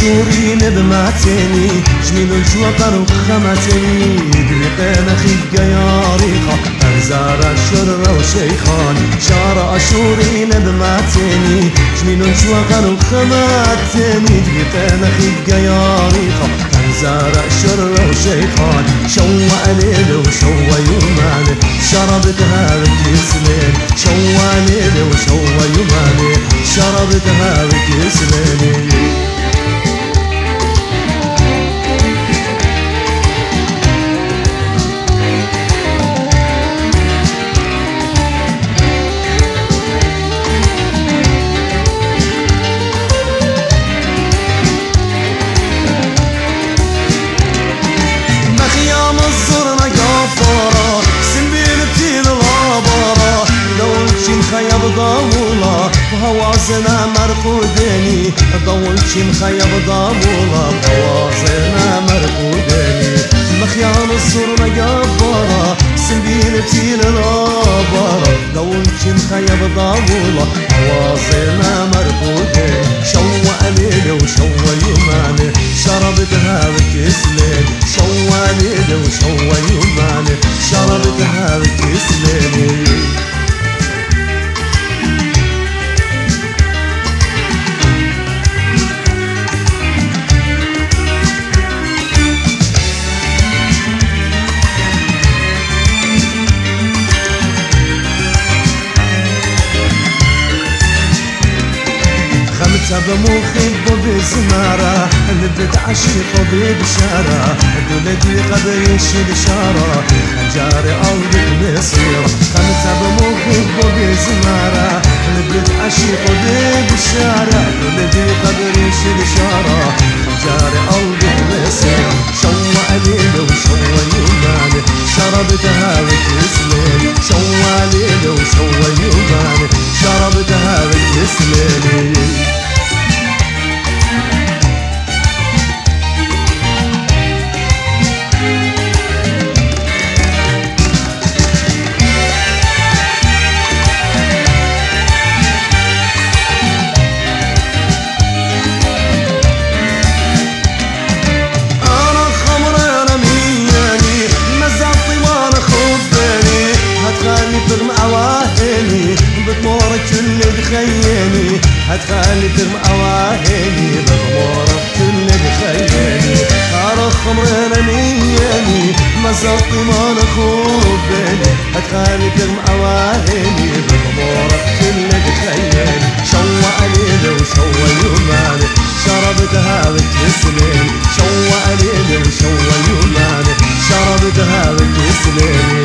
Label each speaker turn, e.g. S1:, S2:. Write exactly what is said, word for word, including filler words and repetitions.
S1: عاشورين بماتني جميل الجوقر وخمتني دقيقين أخي قياريخة أنزار الشر وشيخان شار عاشورين بماتني جميل الجوقر وخمتني دقيقين أخي قياريخة أنزار الشر وشيخان شوى ليل وشوى يومان شربتها بكسلين شوى ليل وشوى يومان شربتها بكسلين خيب ضامولا وهوازنا مرقودني ضولشي مخيب ضامولا وهوازنا مرقودني مخيام الصرنا جبارا سنبيل تيل الابارا ضولشي مخيب ضامولا وهوازنا مرقودني شوى ليل وشوى يومان شربتها بكسلين شوى ليل وشوى يومان شربتها بكسلين بمخي بزمارة نبت عشيق ببشارة دولتي قبري شلشارة حجاري قلبك مصير خمسة بمخي بزمارة نبت عشيق ببشارة دولتي قبري شلشارة حجاري قلبك مصير شوى ليل وشوى يومان شربتها بكسلين شوى ليل وشوى يومان شربتها بكسلين ترم أواهني بتمور كل تخيني هتخلي ترم أواهني بتمور كل تخيني أرخ خمرنا نياني مسطي ما نخوبني هتخلي ترم أواهني بتمور كل تخيني شوى ليل وشوى يومان شربتها بكسلين شوى ليل وشوى يومان شربتها بكسلين